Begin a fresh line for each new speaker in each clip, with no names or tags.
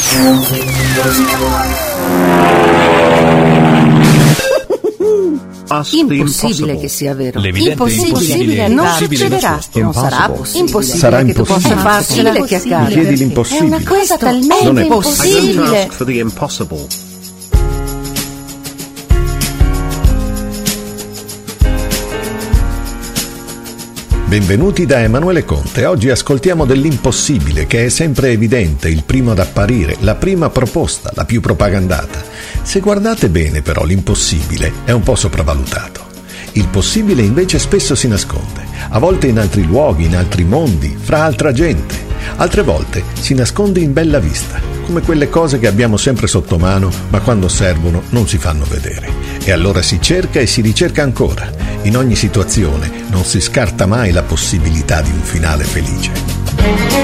Impossibile che sia vero.
Impossibile, non succederà. Non sarà possibile. Impossibile.
Sarà
che tu possa
impossibile.
farcela che accade.
Chiedi l'impossibile.
È una cosa talmente
Non è
impossibile.
Benvenuti da Emanuele Conte. Oggi ascoltiamo dell'impossibile, che è sempre evidente, il primo ad apparire, la prima proposta, la più propagandata. Se guardate bene però, l'impossibile è un po' sopravvalutato. Il possibile invece spesso si nasconde, a volte in altri luoghi, in altri mondi, fra altra gente. Altre volte si nasconde in bella vista, come quelle cose che abbiamo sempre sotto mano, ma quando servono non si fanno vedere. E allora si cerca e si ricerca ancora. In ogni situazione non si scarta mai la possibilità di un finale felice.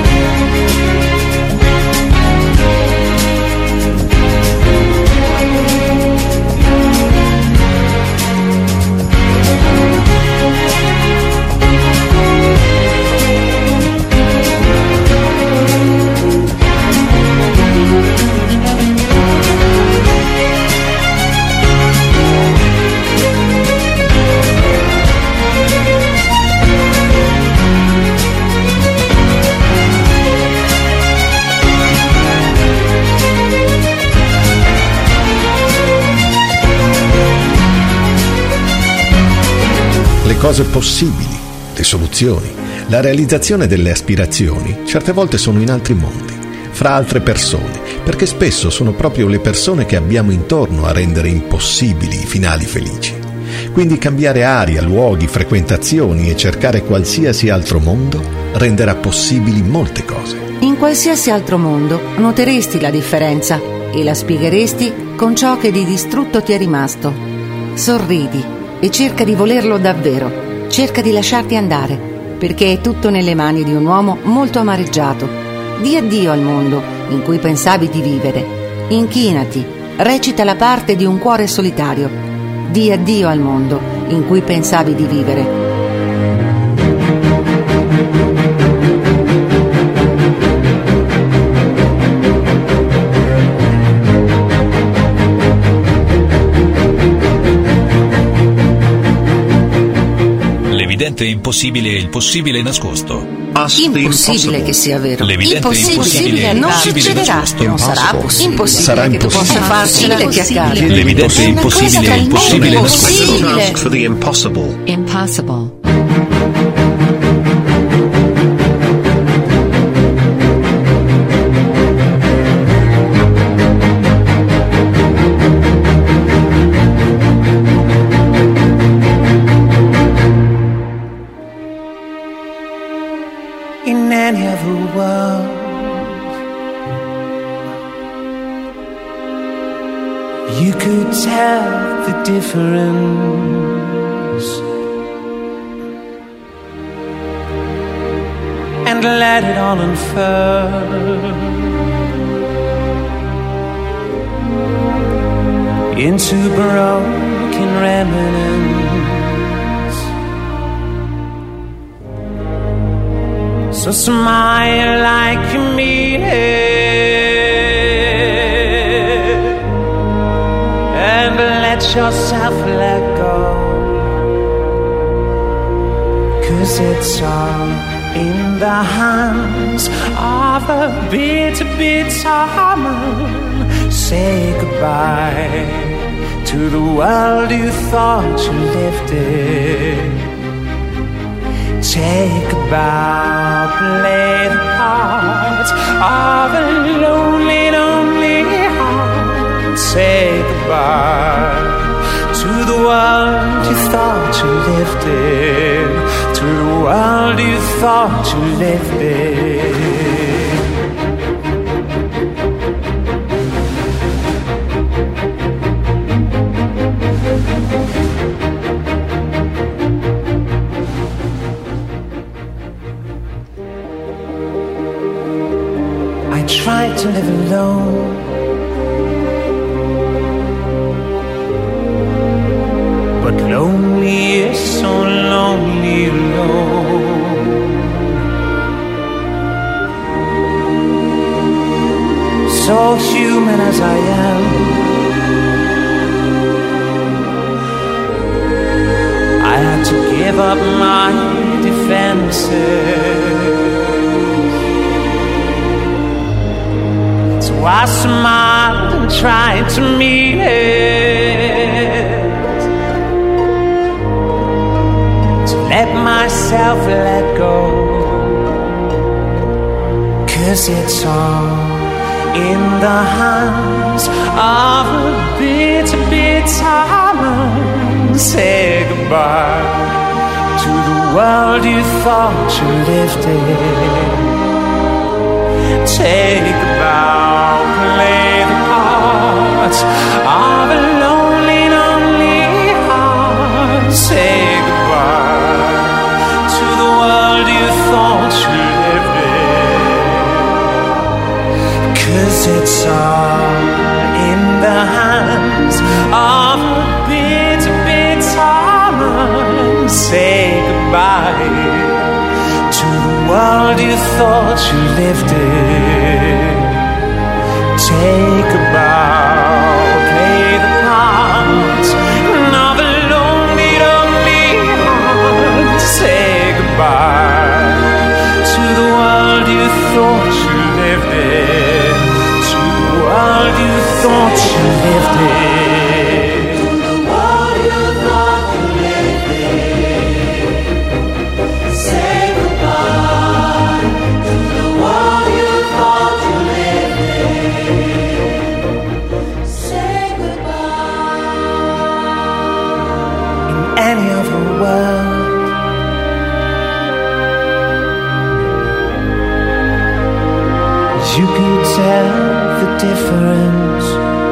Le cose possibili, le soluzioni, la realizzazione delle aspirazioni certe volte sono in altri mondi, fra altre persone, perché spesso sono proprio le persone che abbiamo intorno a rendere impossibili i finali felici. Quindi cambiare aria, luoghi, frequentazioni e cercare qualsiasi altro mondo renderà possibili molte cose.
In qualsiasi altro mondo noteresti la differenza e la spiegheresti con ciò che di distrutto ti è rimasto. Sorridi e cerca di volerlo davvero, cerca di lasciarti andare, perché è tutto nelle mani di un uomo molto amareggiato. Di addio al mondo in cui pensavi di vivere. Inchinati, recita la parte di un cuore solitario. Di addio al mondo in cui pensavi di vivere.
L'evidente impossibile e il possibile nascosto.
Impossibile che sia vero.
L'evidente
Impossibile non succederà. Non sarà possibile. Impossibile
Sarà
che tu possa farcela che accade.
L'evidente impossibile e il possibile nascosto.
Impossible.
In any other world, you could tell the difference and let it all unfurl into broken remnants. So smile like you mean it, and let yourself let go, 'cause it's all in the hands of a bitter, bitter man. Say goodbye to the world you thought you lived in. Take a bow, play the part of a lonely, lonely heart. Say goodbye to the world you thought you lived in, to the world you thought you lived in. Try to live alone, but lonely is so lonely alone. so human as I am. I had to give up my defenses. So I smiled and tried to meet it, to let myself let go. 'Cause it's all in the hands of a bitter, bitter man. Say goodbye to the world you thought you lived in. Take a bow, play the part of a lonely, lonely heart. Say goodbye to the world you thought you lived in. 'Cause it's all in the hands of a bitter, bitter man. Say goodbye to the world you thought you lived in. Take a bow, play the part of a lonely, lonely heart. Say goodbye to the world you thought you lived in. To the world you thought you lived in. To the world you thought you lived in. Say goodbye to the world you thought you lived in. Say goodbye. In any other world, you could tell the difference.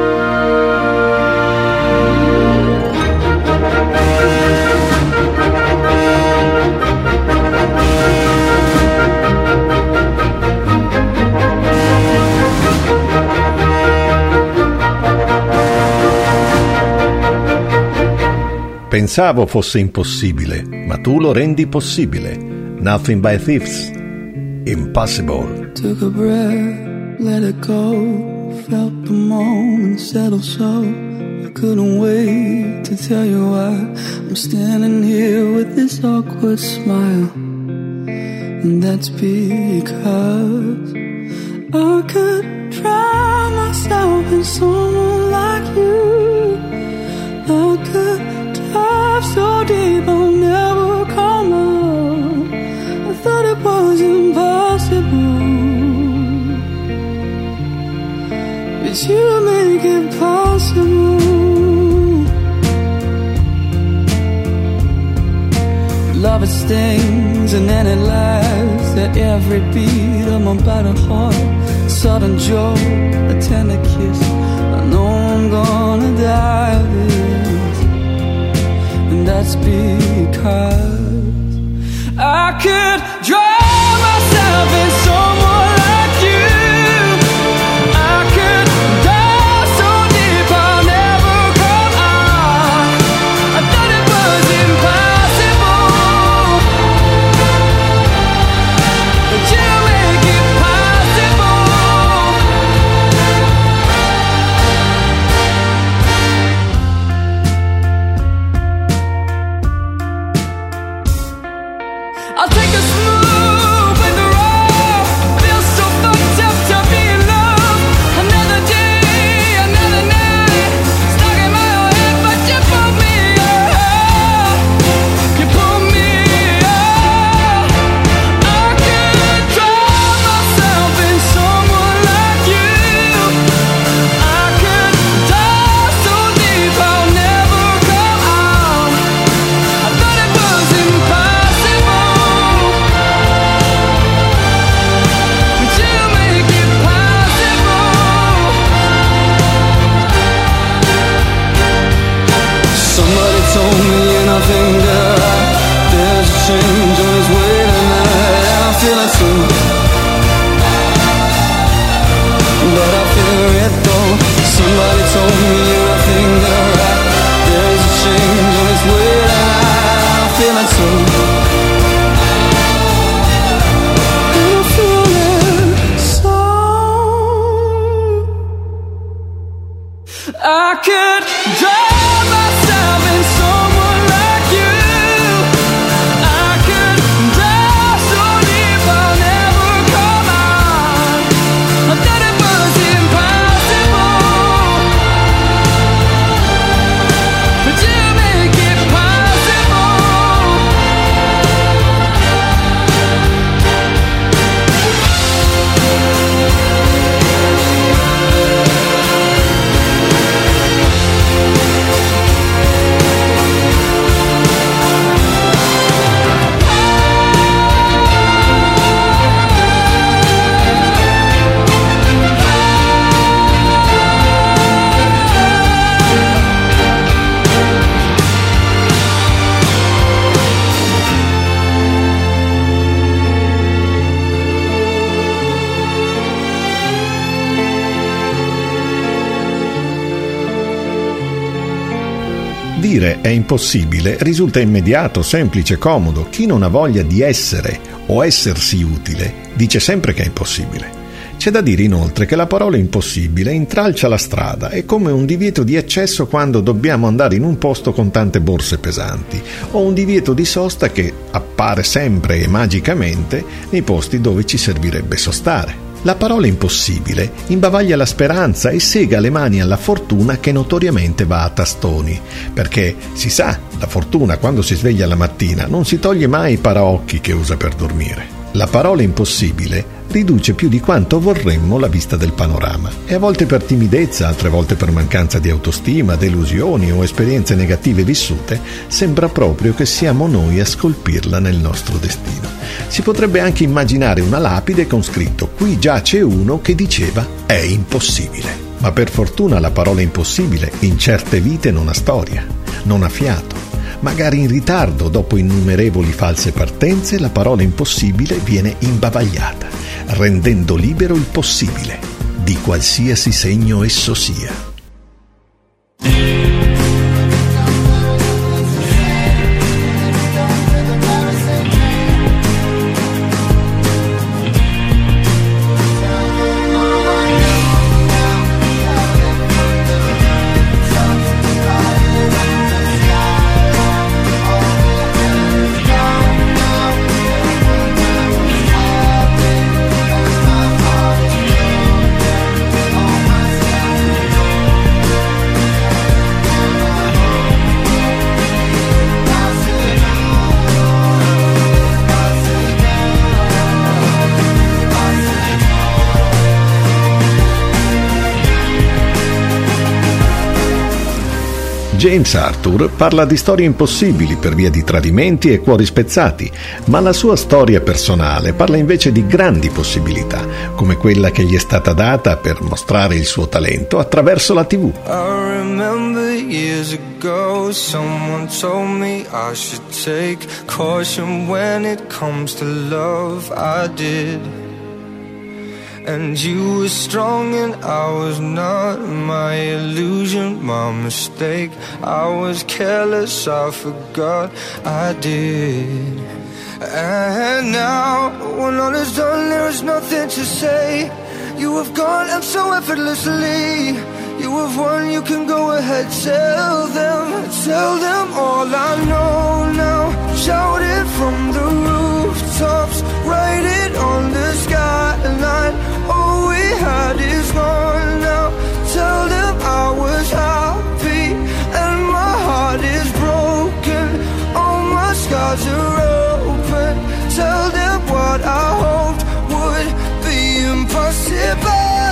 Pensavo fosse impossibile, ma tu lo rendi possibile. Nothing by Thieves. Impossible.
Took a breath, let it go. Felt the moment settle so. I couldn't wait to tell you why I'm standing here with this awkward smile. And that's because I could drown myself in someone like you. I could dive so deep I'll never come out. I thought it was impossible, but you make it possible. Love it stings and then it lasts at every beat of my battered heart. Sudden joy, a tender kiss. I know I'm gonna die of this, and that's because I could drown myself in someone like you. I could dive so deep I'll never come out. I thought it was impossible, but you make it possible. I'll take a smooth with the raw. Feel so fucked up to be in love. Another day, another night, stuck in my own head, but you pull me up. You pull me up. I could drown myself in someone like you. I could dive so deep I'll never come out. I thought it was impossible, but you make it possible. Somebody told me nothing good. There's a change on his way tonight, and I feel it too. But I feel it though. Somebody told me nothing good. There's a change on his way tonight, and I feel it too. And I feel it so. I could drown myself in someone like you. I could die so deep I'll never come out. I thought it was impossible, but you make it
Dire è impossibile risulta immediato, semplice, comodo. Chi non ha voglia di essere o essersi utile dice sempre che è impossibile. C'è da dire inoltre che la parola impossibile intralcia la strada, è come un divieto di accesso quando dobbiamo andare in un posto con tante borse pesanti, o un divieto di sosta che appare sempre e magicamente nei posti dove ci servirebbe sostare. La parola impossibile imbavaglia la speranza e sega le mani alla fortuna che notoriamente va a tastoni, perché si sa, la fortuna quando si sveglia la mattina non si toglie mai i paraocchi che usa per dormire. La parola impossibile riduce più di quanto vorremmo la vista del panorama e a volte per timidezza, altre volte per mancanza di autostima, delusioni o esperienze negative vissute, sembra proprio che siamo noi a scolpirla nel nostro destino. Si potrebbe anche immaginare una lapide con scritto «Qui giace uno che diceva è impossibile». Ma per fortuna la parola impossibile in certe vite non ha storia, non ha fiato. Magari in ritardo, dopo innumerevoli false partenze, la parola impossibile viene imbavagliata, rendendo libero il possibile, di qualsiasi segno esso sia. James Arthur parla di storie impossibili per via di tradimenti e cuori spezzati, ma la sua storia personale parla invece di grandi possibilità, come quella che gli è stata data per mostrare il suo talento attraverso la TV.
I remember years ago someone told me I should take caution when it comes to love. I did. And you were strong and I was not. My illusion, my mistake. I was careless, I forgot I did. And now, when all is done, there is nothing to say. You have gone and so effortlessly. You have won, you can go ahead, tell them all I know now. Shout it from the rooftops, write it on the skyline. All we had is gone now. Tell them I was happy and my heart is broken. All my scars are open. Tell them what I hoped would be impossible.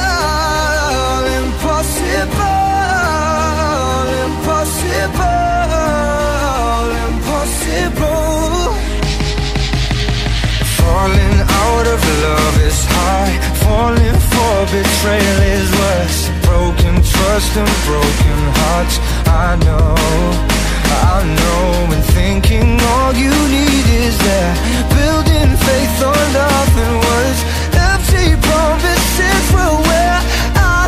Impossible. Falling out of love is high. Falling for betrayal is worse. Broken trust and broken hearts. I know. And thinking all you need is that. Building faith on nothing words. Empty promises will wear. I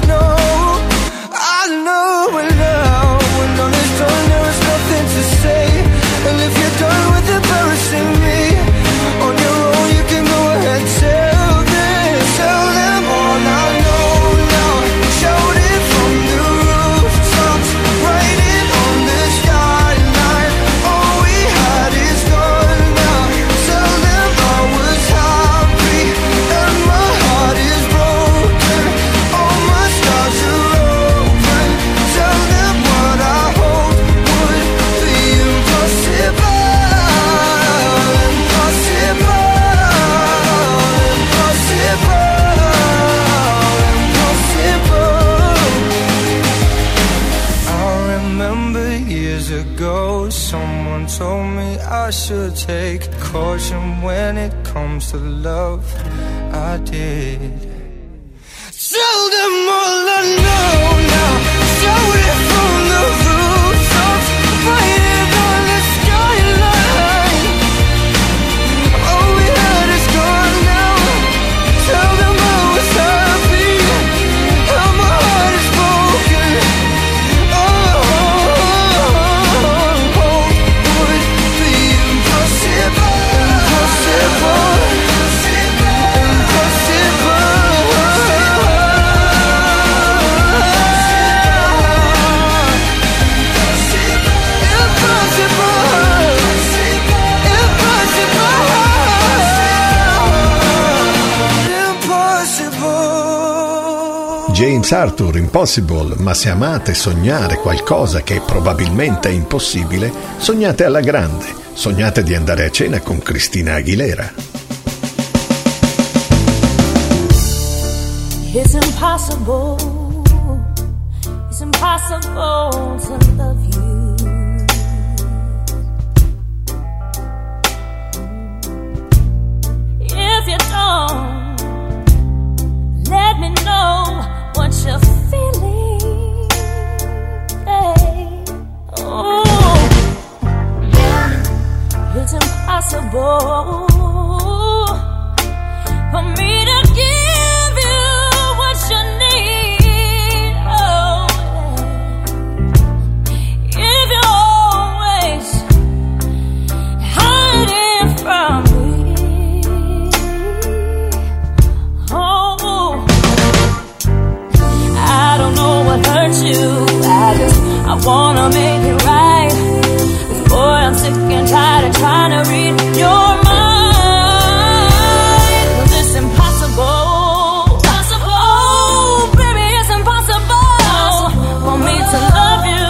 know, and now when all is done, there is nothing to say. And if you're done with embarrassing me, on your own you can go ahead, tell them all I know now. Shout it from the rooftops. Someone told me I should take caution when it comes to love. I did. Tell them all I know now. Shout it from the rooftops, fight it on the skyline. All we had is gone now. Tell them I was happy, how my heart is broken. Would be impossible, impossible, impossible.
James Arthur, Impossible, ma se amate sognare qualcosa che probabilmente è impossibile, sognate alla grande, sognate di andare a cena con Christina Aguilera.
It's impossible to love you. If you don't, let me know what you're feeling. Hey. Oh, it's impossible for me to give you what you need. Oh, if you're always hiding from me. Oh, I don't know what hurt you. I wanna make it right. Boy, I'm sick and tired of trying to read your mind. 'Cause it's impossible. Oh, baby, it's impossible for me to love you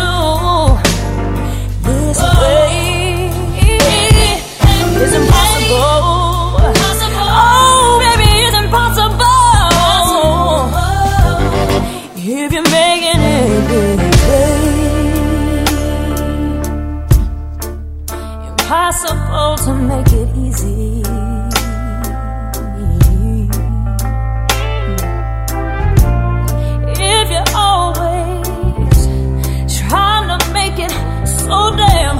this way. It's impossible. Oh, baby, it's impossible. If you're making it this way, impossible to make it easy. If you're always trying to make it so damn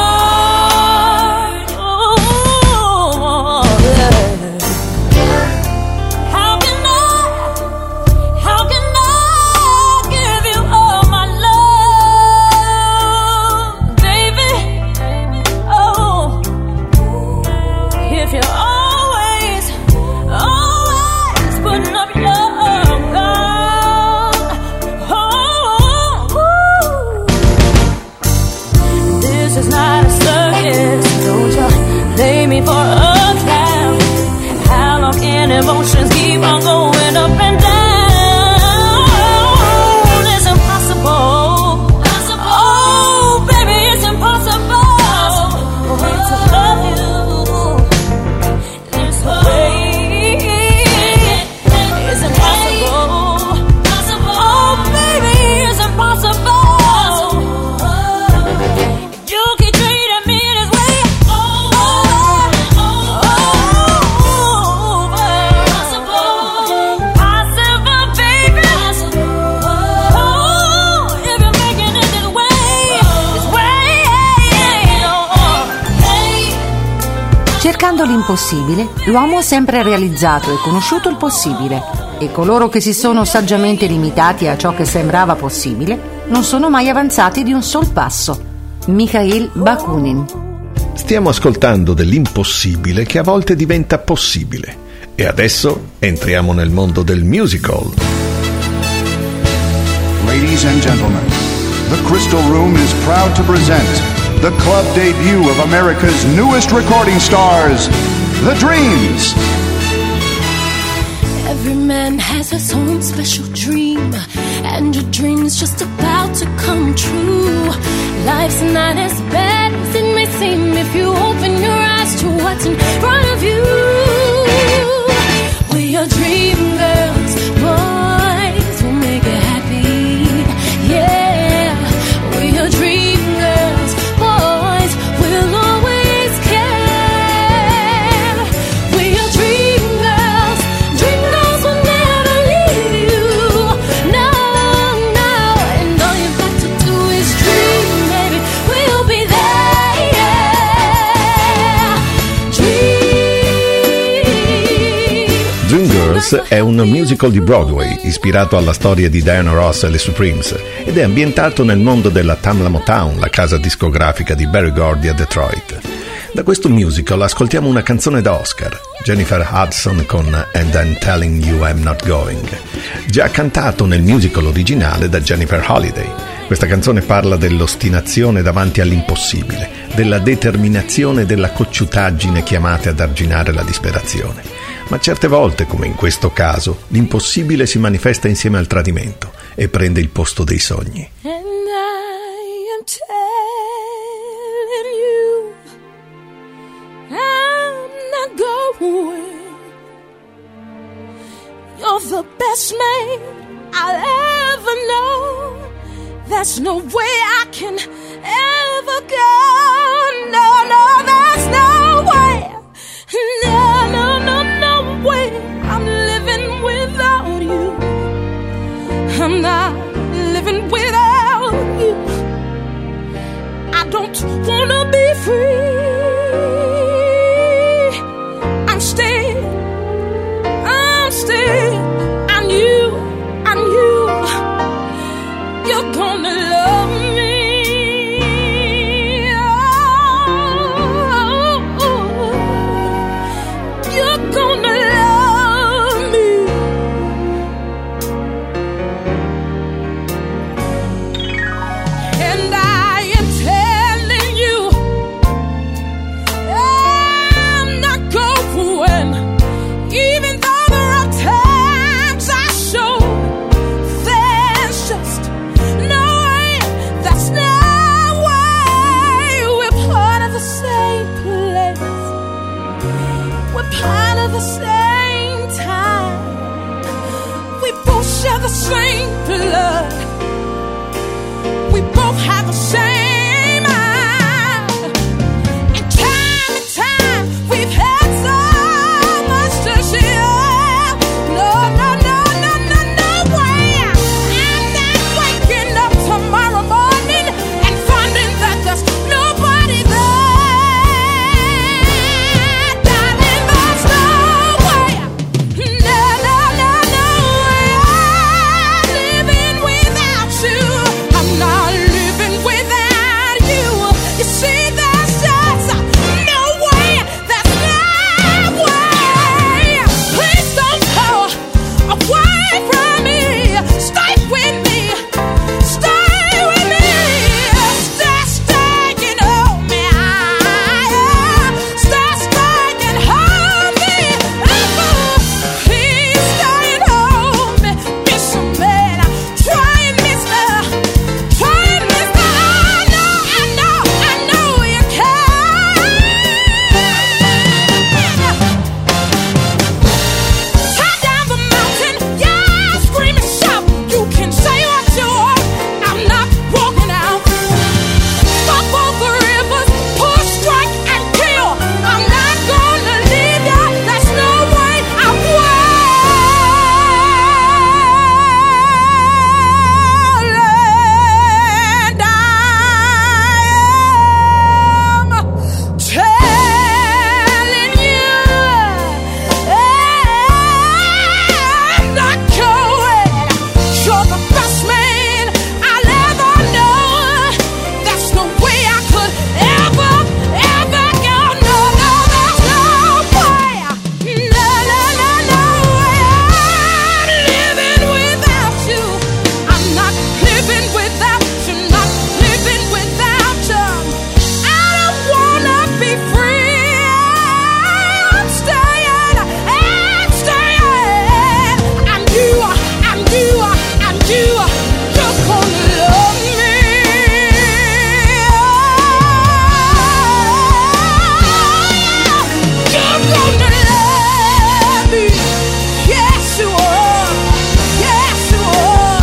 hard. Oh, yeah. How can I give you all my love, baby? Oh, if you're always putting up your guard. Oh, this is not a circus. Don't you lay me for a clown. How long can emotions keep on going up and down? It's impossible. Oh, baby, it's impossible for me to love you this way. It's impossible. Oh, baby, it's impossible. You keep treating me this way. Possible, baby. Oh, if you're making it this way.
Cercando l'impossibile, l'uomo ha sempre realizzato e conosciuto il possibile, e coloro che si sono saggiamente limitati a ciò che sembrava possibile non sono mai avanzati di un sol passo. Mikhail Bakunin.
Stiamo ascoltando dell'impossibile che a volte diventa possibile. E adesso entriamo nel mondo del musical.
Ladies and gentlemen, the Crystal Room is proud to present the club debut of America's newest recording stars, The Dreams.
Every man has his own special dream, and your dream is just about to come true. Life's not as bad as it may seem if you open your eyes to what's in front of you. We're your dream girls, boys, we'll make it happy. Yeah, we're your dream girls, boys, we'll
Supremes è un musical di Broadway ispirato alla storia di Diana Ross e le Supremes ed è ambientato nel mondo della Tamla Motown, la casa discografica di Berry Gordy a Detroit. Da questo musical ascoltiamo una canzone da Oscar, Jennifer Hudson con And I'm Telling You I'm Not Going, già cantato nel musical originale da Jennifer Holliday. Questa canzone parla dell'ostinazione davanti all'impossibile, della determinazione e della cocciutaggine chiamate ad arginare la disperazione. Ma certe volte, come in questo caso, l'impossibile si manifesta insieme al tradimento e prende il posto dei sogni.
And I am telling you, I'm not going. You're the best man I'll ever know. There's no way I can ever go. No, no, there's no way. No, no, no, no way. I'm living without you. I'm not living without you. I don't wanna be free. I'm staying. And you, you're gonna love me. Oh, you're gonna love me. And I am telling you, I'm not going. Even though there are times I show, there's just no way, that's no way. We're part of the same place, we're part of the same time. We both share the same blood, we both have the same mind. And time, we've had so much to share. No, no, no, no, no, no way. I'm not waking up tomorrow morning and finding that there's nobody there. Darling, there's no way. No, no, no, no way. I'm living without you. I'm not living without you. You see, there's just no way. There's no way. Please don't go away from me. Stay with me. Stay with me. Stay and hold me. Stay and hold me. Please stay and hold me. Miss man, try and miss her. Try and miss her. I know you can. Tie down the mountain, yeah, scream and shout. You can say what you want, I'm not walking out. Stop all the rivers, push, strike, and kill. I'm not gonna leave ya, there's no way I will. And I am telling you, I'm not going. You're the best man I'll ever know. There's no way I could ever go. No, no, there's no way. No, no, no, no way. I'm living without you. I'm not living without you. Not living without you. I don't wanna be free. I'm staying. And you, you're gonna love me. You're gonna love me. Yes, you are. Yes, you are.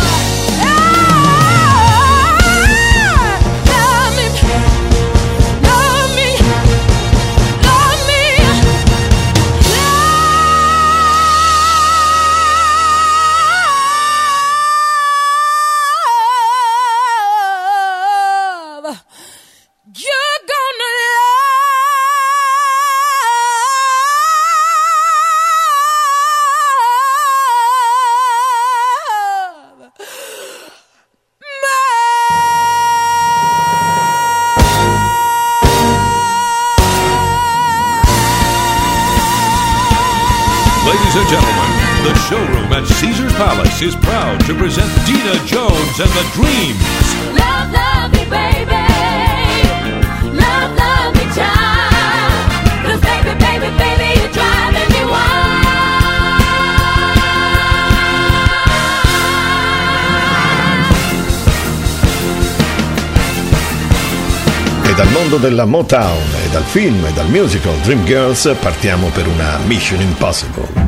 Love me. Love me. Love me. Love.
The showroom at Caesars Palace is proud to present Dina Jones and the Dreams.
Love, love me, baby. Love, love me, child. 'Cause baby, baby, baby, you're driving me wild.
E dal mondo della Motown e dal film e dal musical Dreamgirls partiamo per una Mission Impossible.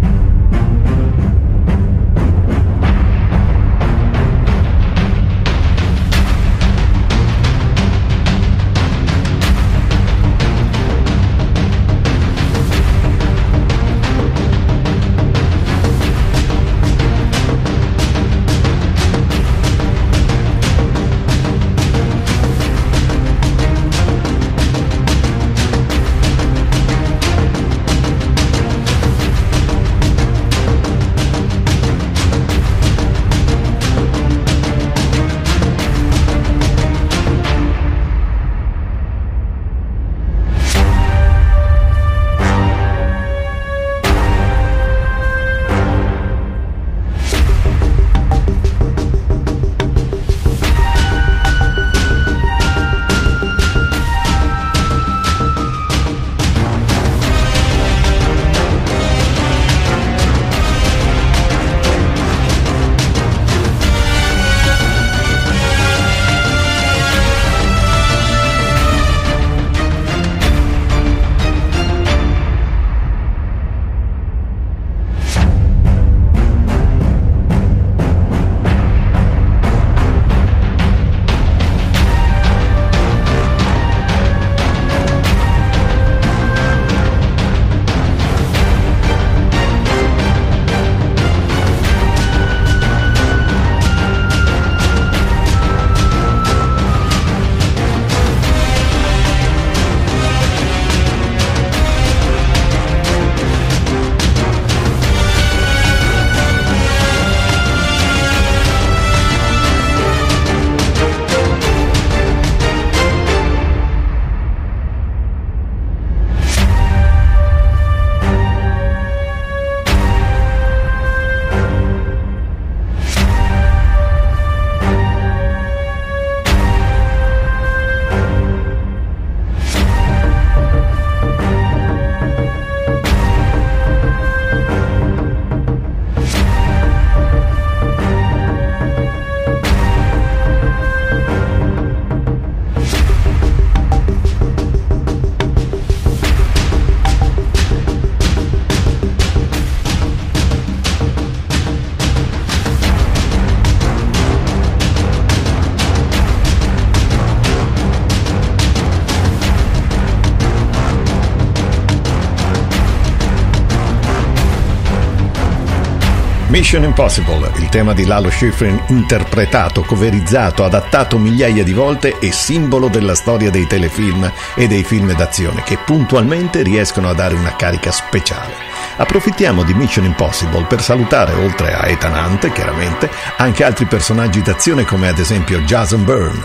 Mission Impossible, il tema di Lalo Schifrin interpretato, coverizzato, adattato migliaia di volte e simbolo della storia dei telefilm e dei film d'azione che puntualmente riescono a dare una carica speciale. Approfittiamo di Mission Impossible per salutare, oltre a Ethan Hunt, chiaramente, anche altri personaggi d'azione come ad esempio Jason Bourne.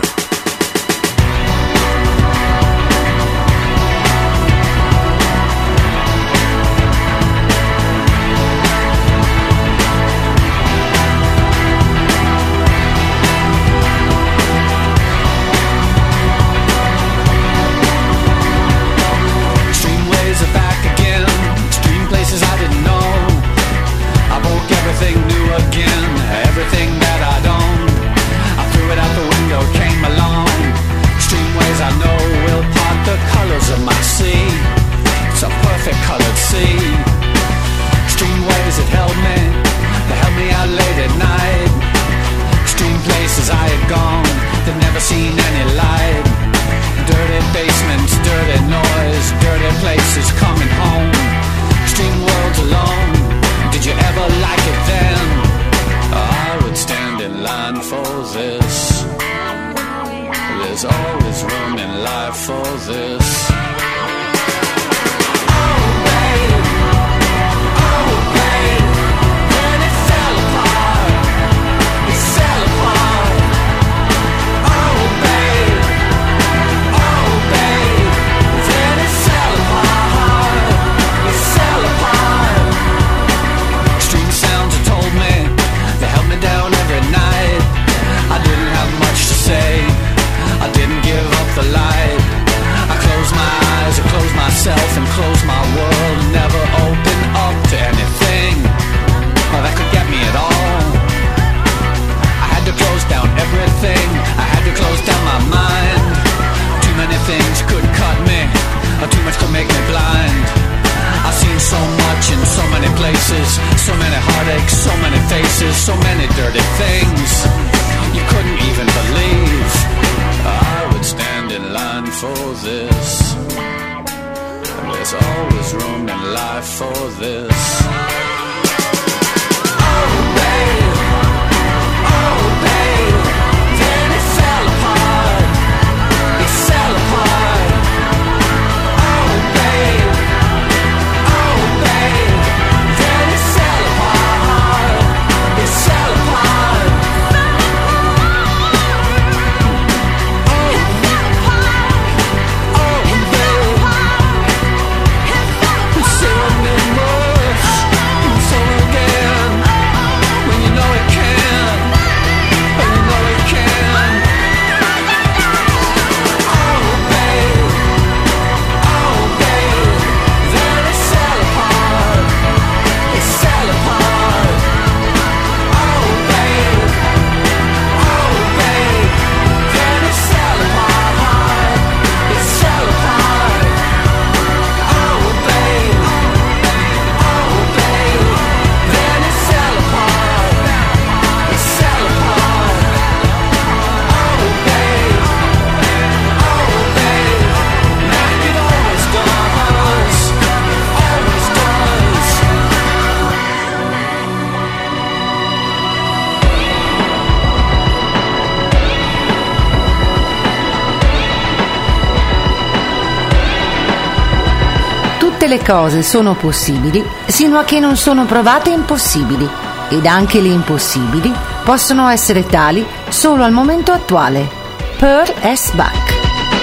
heartache, so many faces, so many dirty things you couldn't even believe. I would stand in line for this. There's always room in life for this. Oh babe, then it fell apart. It fell apart. Oh babe, then it fell apart. It fell apart.
Tutte le cose sono possibili sino a che non sono provate impossibili, ed anche le impossibili possono essere tali solo al momento attuale. Pearl S. Buck.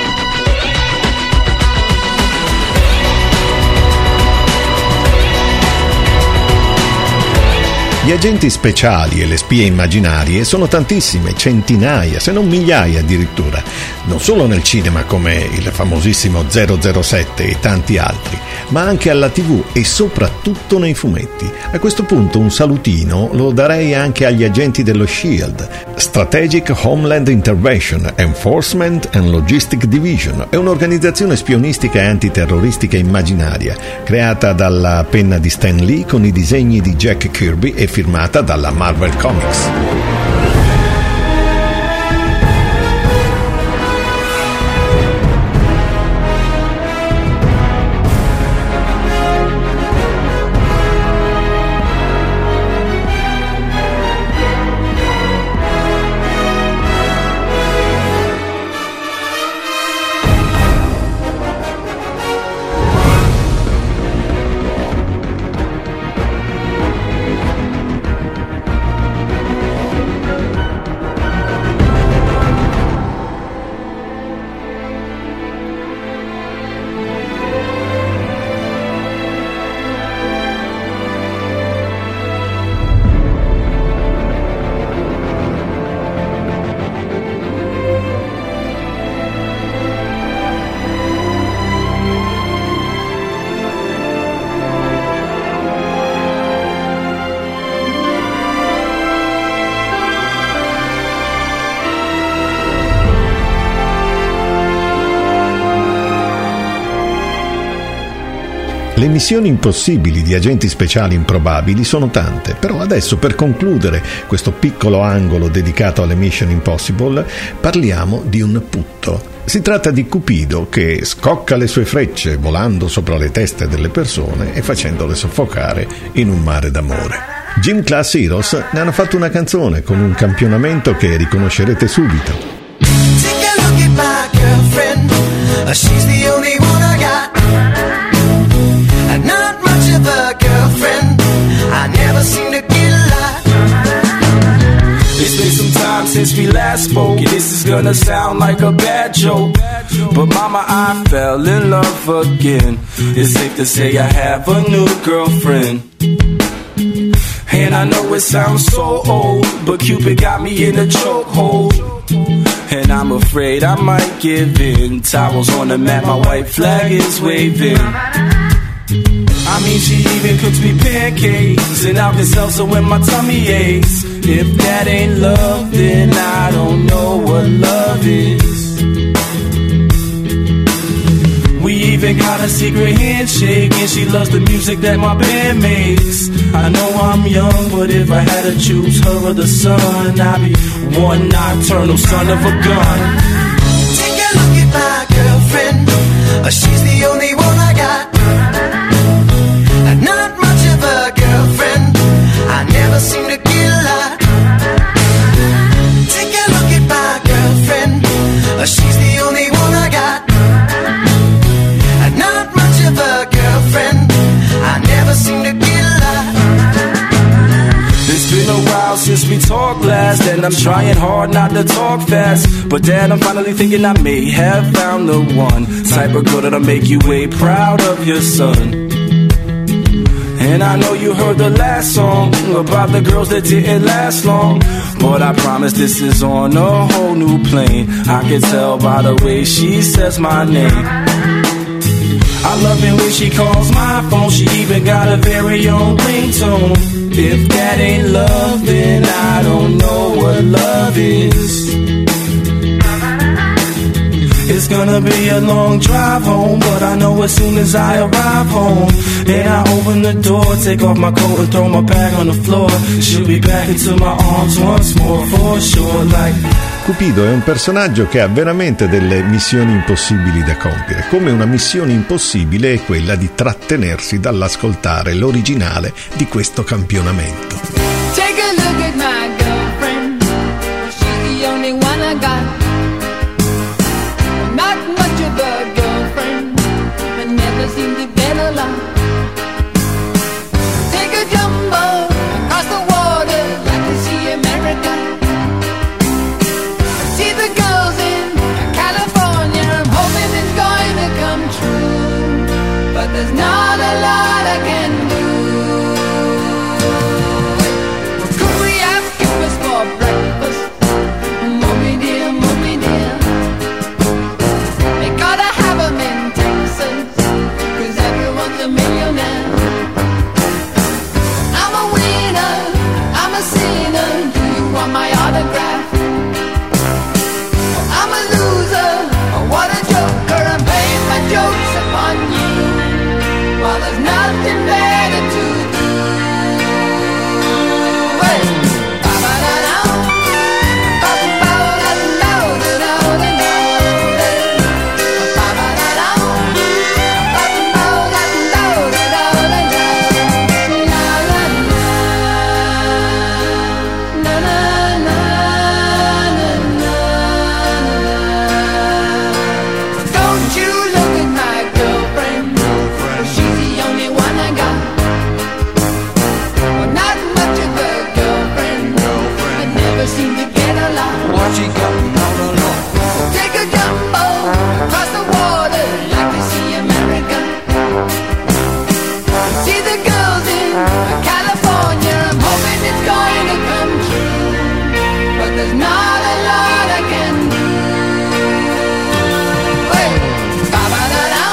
Gli agenti speciali e le spie immaginarie sono tantissime, centinaia, se non migliaia addirittura, non solo nel cinema come il famosissimo 007 e tanti altri, ma anche alla TV e soprattutto nei fumetti. A questo punto un salutino lo darei anche agli agenti dello SHIELD, Strategic Homeland Intervention, Enforcement and Logistic Division. È un'organizzazione spionistica e antiterroristica immaginaria, creata dalla penna di Stan Lee con i disegni di Jack Kirby e firmata dalla Marvel Comics. Le missioni impossibili di agenti speciali improbabili sono tante, però adesso per concludere questo piccolo angolo dedicato alle Mission Impossible parliamo di un putto. Si tratta di Cupido che scocca le sue frecce volando sopra le teste delle persone e facendole soffocare in un mare d'amore. Gym Class Heroes ne hanno fatto una canzone con un campionamento che riconoscerete subito.
Take a look at my girlfriend, she's the only one I got. Not much of a girlfriend, I never seem to get a lot.
It's been some time since we last spoke, and this is gonna sound like a bad joke, but mama, I fell in love again. It's safe to say I have a new girlfriend. And I know it sounds so old, but Cupid got me in a chokehold. And I'm afraid I might give in. Towels on the mat, my white flag is waving. I mean, she even cooks me pancakes and Alka-Seltzer when my tummy aches. If that ain't love, then I don't know what love is. We even even got a secret handshake, and she loves the music that my band makes. I know I'm young, but if I had to choose her or the sun, I'd be one nocturnal son of a gun.
Take a look at my girlfriend, she's the only one I got. Not much of a girlfriend, I never seem to get a lot. Take a look at my girlfriend, she's the only one I got. Not much of a girlfriend, I never seem to get a lot.
It's been a while since we talked last, and I'm trying hard not to talk fast. But Dad, I'm finally thinking I may have found the one type of girl that'll make you way proud of your son. And I know you heard the last song about the girls that didn't last long, but I promise this is on a whole new plane. I can tell by the way she says my name. I love it when she calls my phone. She even got a very own ringtone. If that ain't love, then I don't know what love is. It's gonna be a long drive home, but I know as soon as I arrive home and I open the door, take off my coat and throw my bag on the floor, she'll be back into my arms once more for sure. Like
Cupido è un personaggio che ha veramente delle missioni impossibili da compiere, come una missione impossibile è quella di trattenersi dall'ascoltare l'originale di questo campionamento.
Take a look at my girlfriend, she's the only one I got. Not much of a girlfriend, I never seem to get along. Take a jumbo across the water, like to see America. See the girls in California, I'm hoping it's going to come true, but there's not a lot I can do. Could we have breakfast for breakfast? Mommy dear, mommy dear. They gotta have 'em in Texas, 'cause everyone's a millionaire. I'm a winner, I'm a sinner, do you want my autograph? I'm a loser, what a joker, I'm playing my jokes upon you, while there's nothing better to do. Hey! Ba-ba-da-dum, ba-ba-da-dum-da-da-da-da-da. Don't you look at my girlfriend, she's the only one I got. Well, not much of a girlfriend, I never seem to get along.
what she got? No, no, no.
Take a jumbo across the water, like to see America. See the girls in California, I'm hoping it's going to come true, but there's not a lot I can do. Hey! Ba-ba-da-dum,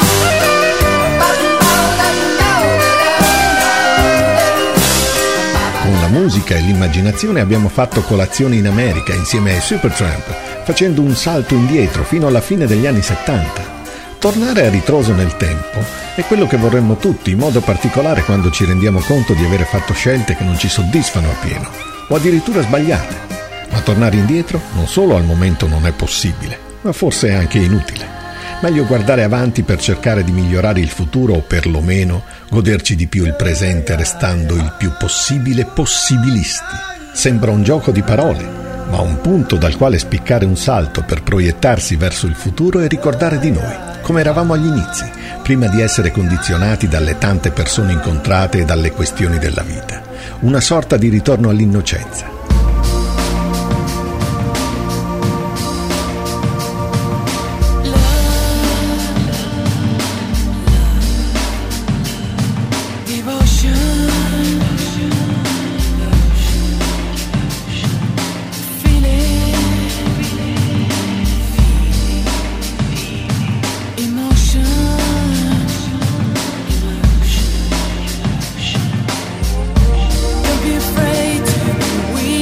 ba-ba-da-dum-da-da-da.
Con la musica e l'immaginazione abbiamo fatto colazione in America insieme ai Supertramp, facendo un salto indietro fino alla fine degli anni 70. Tornare a ritroso nel tempo è quello che vorremmo tutti, in modo particolare quando ci rendiamo conto di avere fatto scelte che non ci soddisfano appieno, o addirittura sbagliate. Ma tornare indietro non solo al momento non è possibile, ma forse è anche inutile. Meglio guardare avanti per cercare di migliorare il futuro o perlomeno goderci di più il presente restando il più possibile possibilisti. Sembra un gioco di parole, ma un punto dal quale spiccare un salto per proiettarsi verso il futuro e ricordare di noi, come eravamo agli inizi, prima di essere condizionati dalle tante persone incontrate e dalle questioni della vita. Una sorta di ritorno all'innocenza.
Don't be afraid to be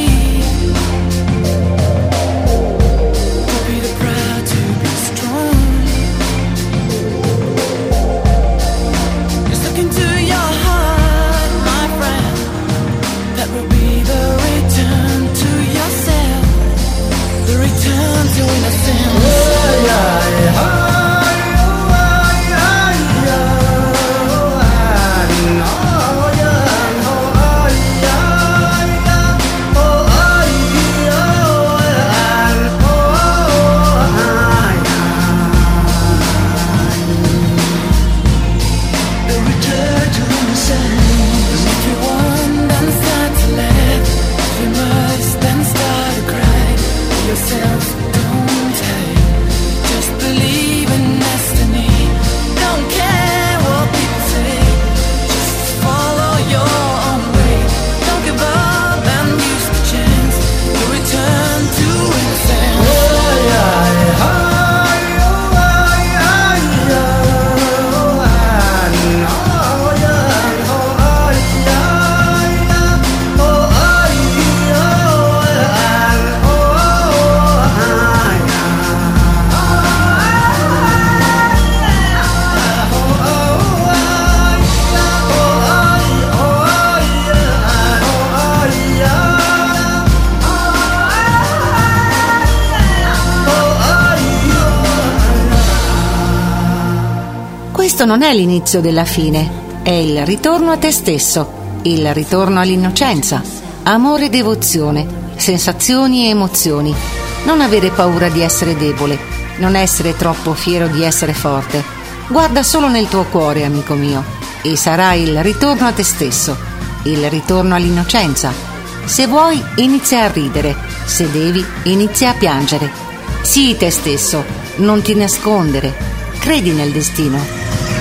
Questo non è l'inizio della fine, è il ritorno a te stesso, il ritorno all'innocenza, amore e devozione, sensazioni e emozioni. Non avere paura di essere debole, non essere troppo fiero di essere forte. Guarda solo nel tuo cuore, amico mio, e sarà il ritorno a te stesso, il ritorno all'innocenza. Se vuoi, inizia a ridere, se devi, inizia a piangere. Sii te stesso, non ti nascondere, credi nel destino.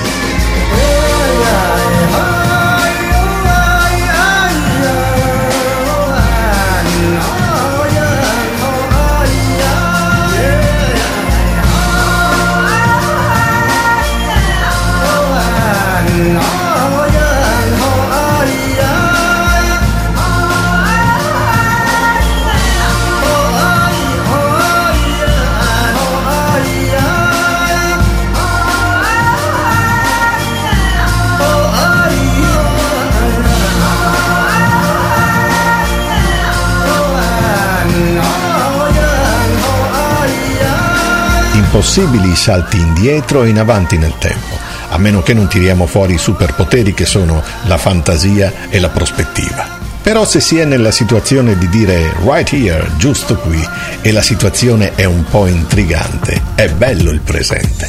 Impossibili i salti indietro e in avanti nel tempo, a meno che non tiriamo fuori i superpoteri che sono la fantasia e la prospettiva. Però se si è nella situazione di dire right here, giusto qui, e la situazione è un po' intrigante, è bello il presente.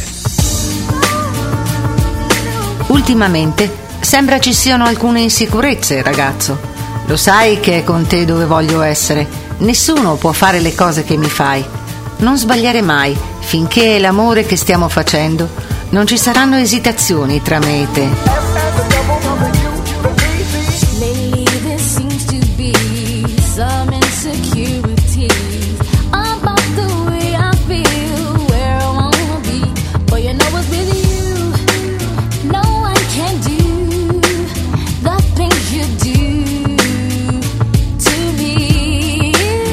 Ultimamente sembra ci siano alcune insicurezze, ragazzo. Lo sai che è con te dove voglio essere. Nessuno può fare le cose che mi fai. Non sbagliare mai, finché è l'amore che stiamo facendo, non ci saranno esitazioni tra me e te.
Lately there seems to be some insecurities about the way I feel, where I wanna be. But you know what's with you, no one can do the things you do to me.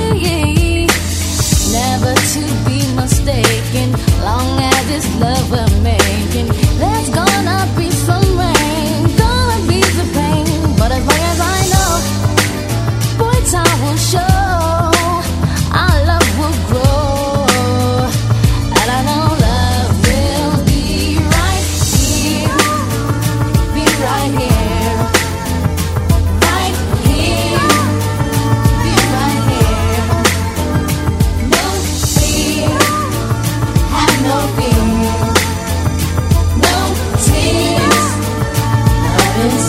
Never to be mistaken, long as this love we're making, there's gonna be some rain, gonna be the pain, but as long as I know, boy, time will show, our love will grow, and I know love will be right here, be right here, right here, be right here, no fear, have no fear, no tears, love is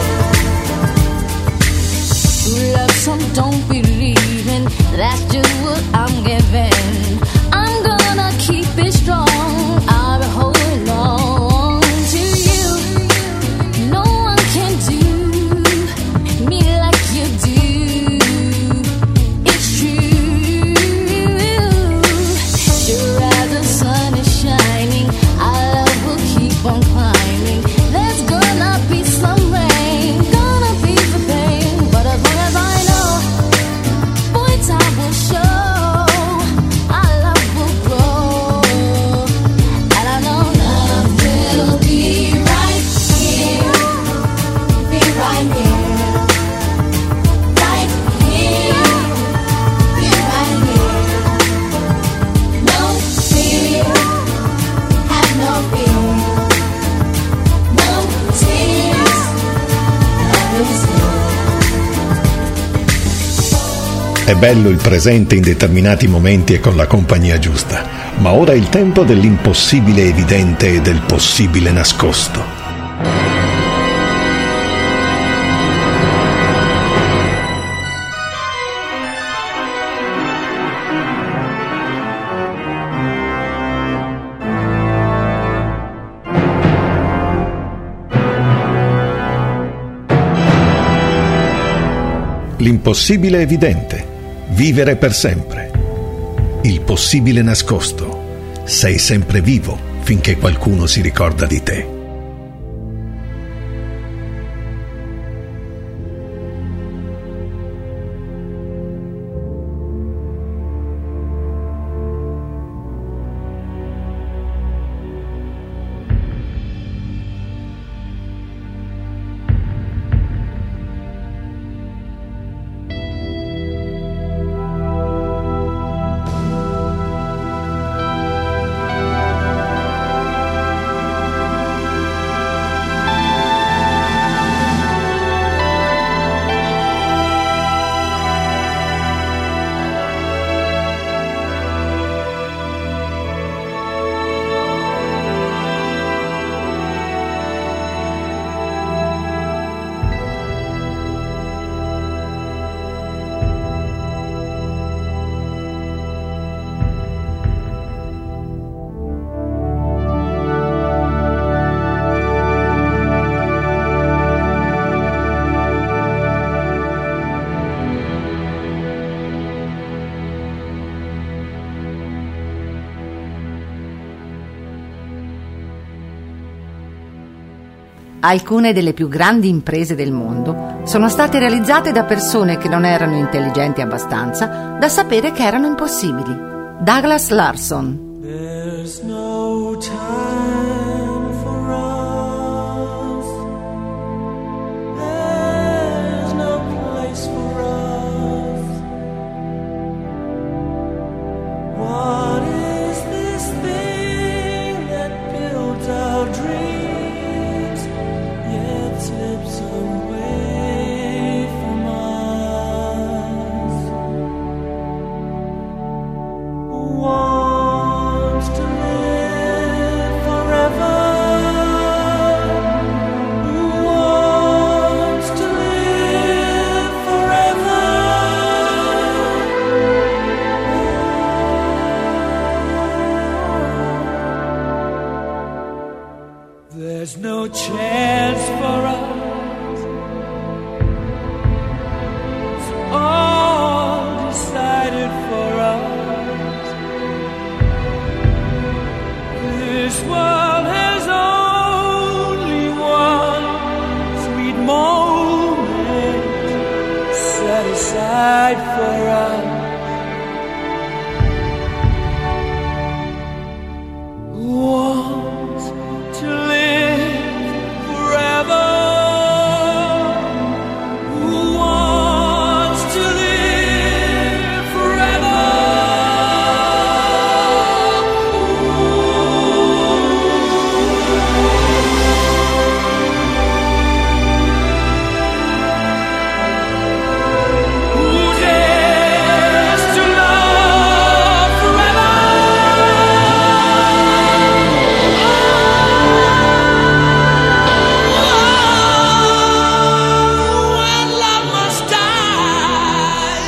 here. True love, some don't believe in, that's just what I'm giving. I'm gonna keep it strong, I'll be holding on to you. No one can do me like you do, it's true. Sure as the sun is shining, our love will keep on climbing. There's gonna be some rain, gonna be the pain, but as long as I know, boy, time will show, our love will grow, and I know love will be right here, be right here, right here, be right here, no fear, have no fear, no tears, love is here.
È bello il presente in determinati momenti e con la compagnia giusta, ma ora è il tempo dell'impossibile evidente e del possibile nascosto. L'impossibile evidente, vivere per sempre. Il possibile nascosto, sei sempre vivo finché qualcuno si ricorda di te.
Alcune delle più grandi imprese del mondo sono state realizzate da persone che non erano intelligenti abbastanza da sapere che erano impossibili. Douglas Larson.
There's no time for us. There's no place for us. What is this thing that builds our dreams yet slips away from us? Wants to live forever. Who wants to live forever? There's no chance for us. It's all decided for us. This world has only one sweet moment set aside for us. Who wants to live forever? Who wants to live forever? Who dares to love forever? When love must die.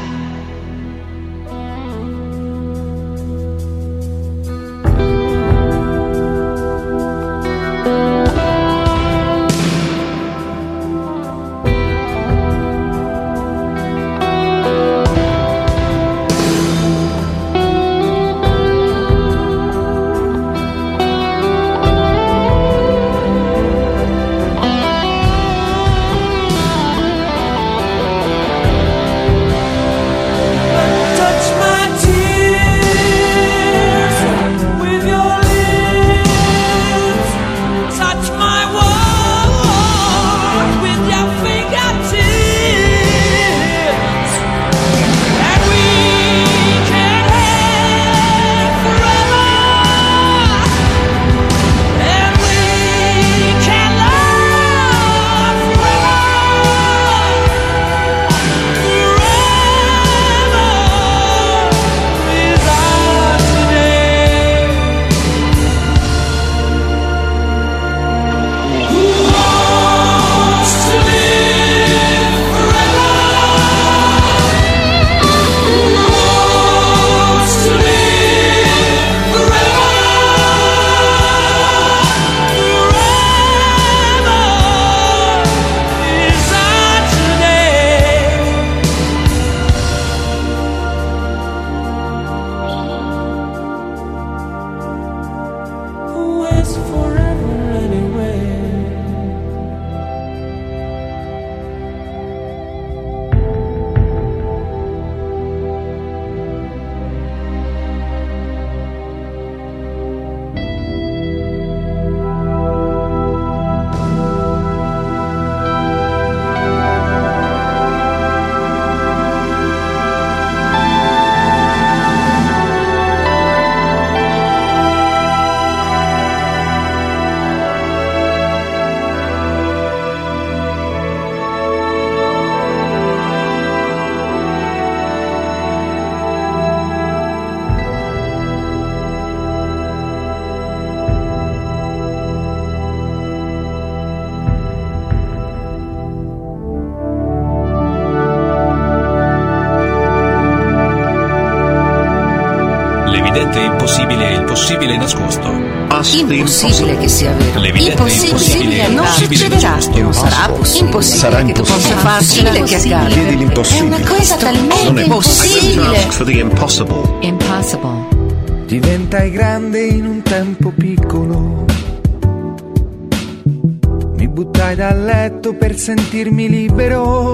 Touch my tears with your lips. Touch my world with your fingertips. And we can live forever. And we can love forever. Forever is ours today. Who wants to live forever? Who wants to live forever? Forever is ours today. Who is forever anyway?
L'evidente impossibile e il possibile nascosto.
Impossibile che sia vero.
L'evidente
Impossibile non
impossibile
succederà.
nascosto.
Non sarà possibile. Impossibile
Sarà
che tu possa
impossibile.
farcela che accada.
Chiedi
È
l'impossibile.
una cosa talmente impossibile.
for the impossible.
Impossible.
Diventai grande in un tempo piccolo,
Mi buttai dal letto per sentirmi libero,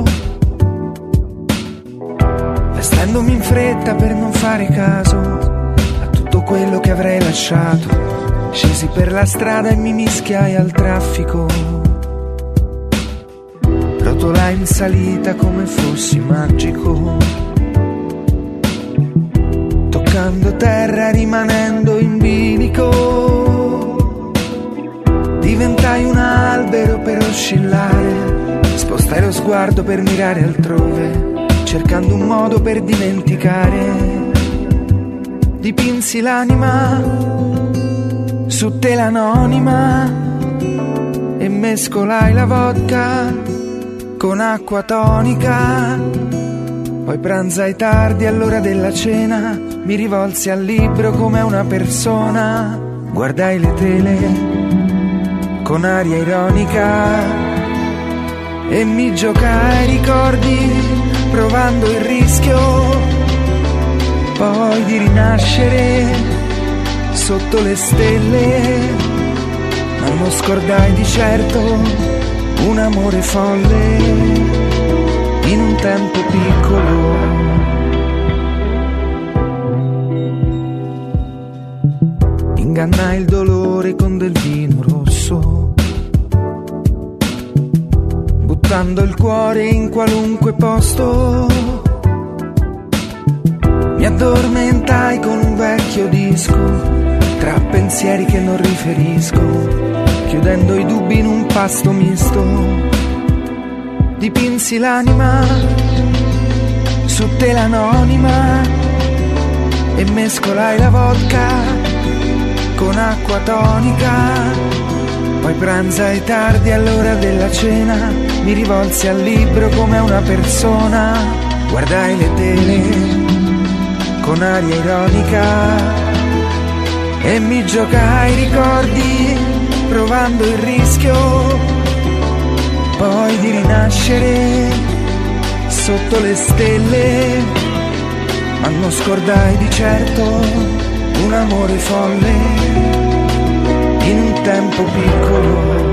vestendomi in fretta per non fare caso a tutto quello che avrei lasciato. Scesi per la strada e mi mischiai al traffico, rotolai in salita come fossi magico, toccando terra rimanendo in bilico. Diventai un albero per oscillare, spostai lo sguardo per mirare altrove, cercando un modo per dimenticare. Dipinsi l'anima su tela anonima e mescolai la vodka con acqua tonica. Poi pranzai tardi all'ora della cena, mi rivolsi al libro come a una persona, guardai le tele con aria ironica e mi giocai ricordi provando il rischio poi di rinascere sotto le stelle, ma non scordai di certo un amore folle in un tempo piccolo. Ingannai il dolore con del vino rosso, buttando il cuore in qualunque posto. Mi addormentai con un vecchio disco, tra pensieri che non riferisco, chiudendo i dubbi in un pasto misto. Dipinsi l'anima su tela anonima e mescolai la vodka con acqua tonica. Poi pranzai tardi all'ora della cena, mi rivolsi al libro come a una persona, guardai le tele con aria ironica e mi giocai ricordi provando il rischio poi di rinascere sotto le stelle, ma non scordai di certo un amore folle in un tempo piccolo.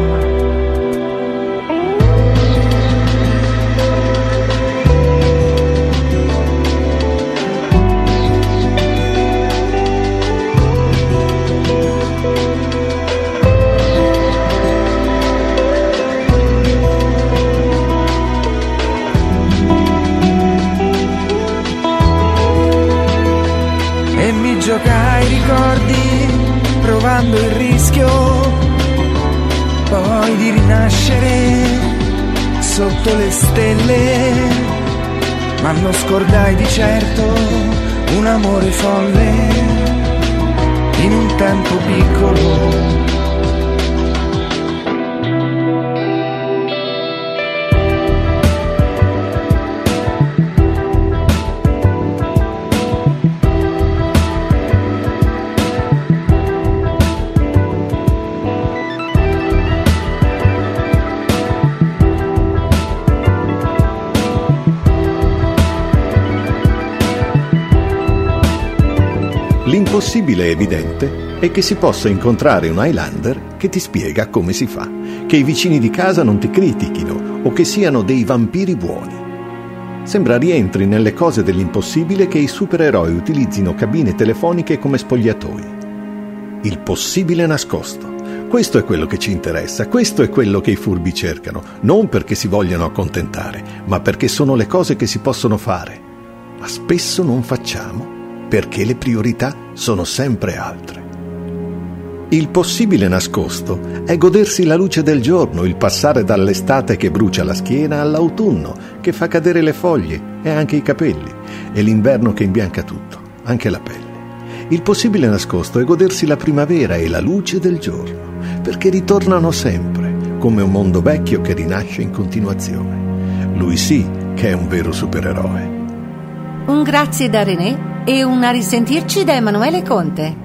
Giocai ricordi provando il rischio poi di rinascere sotto le stelle, ma non scordai di certo un amore folle in un tempo piccolo.
L'impossibile evidente è che si possa incontrare un Highlander che ti spiega come si fa, che i vicini di casa non ti critichino o che siano dei vampiri buoni. Sembra rientri nelle cose dell'impossibile che i supereroi utilizzino cabine telefoniche come spogliatoi. Il possibile nascosto. Questo è quello che ci interessa, questo è quello che i furbi cercano, non perché si vogliano accontentare, ma perché sono le cose che si possono fare, ma spesso non facciamo perché le priorità sono sempre altre. Il possibile nascosto è godersi la luce del giorno, il passare dall'estate che brucia la schiena all'autunno che fa cadere le foglie e anche i capelli, e l'inverno che imbianca tutto, anche la pelle. Il possibile nascosto è godersi la primavera e la luce del giorno, perché ritornano sempre, come un mondo vecchio che rinasce in continuazione. Lui sì che è un vero supereroe.
Un grazie da René e un a risentirci da Emanuele Conte.